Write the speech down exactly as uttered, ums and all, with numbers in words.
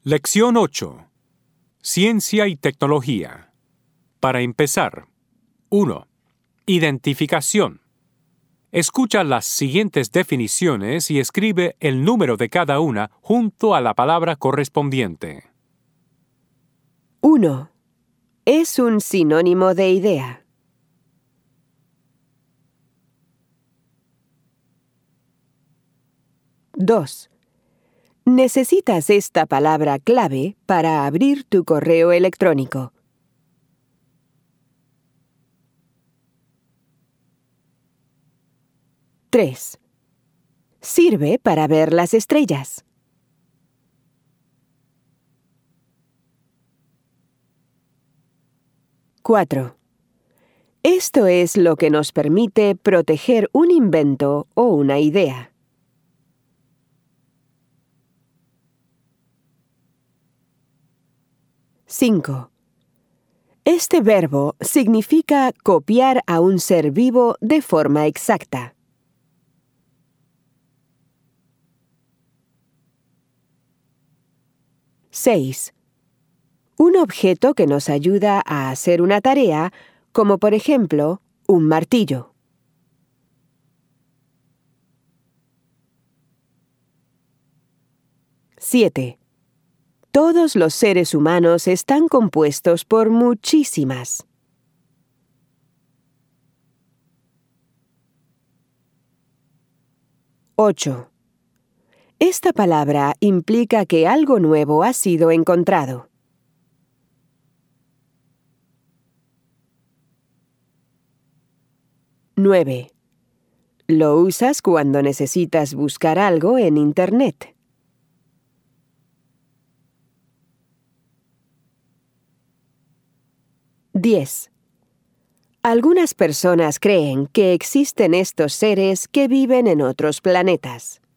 Lección ocho. Ciencia y tecnología. Para empezar. uno. Identificación. Escucha las siguientes definiciones y escribe el número de cada una junto a la palabra correspondiente. uno. Es un sinónimo de idea. dos. Necesitas esta palabra clave para abrir tu correo electrónico. tres. Sirve para ver las estrellas. cuatro. Esto es lo que nos permite proteger un invento o una idea. cinco. Este verbo significa copiar a un ser vivo de forma exacta. seis. Un objeto que nos ayuda a hacer una tarea, como por ejemplo, un martillo. siete. Todos los seres humanos están compuestos por muchísimas. ocho. Esta palabra implica que algo nuevo ha sido encontrado. nueve. Lo usas cuando necesitas buscar algo en Internet. diez. Algunas personas creen que existen estos seres que viven en otros planetas.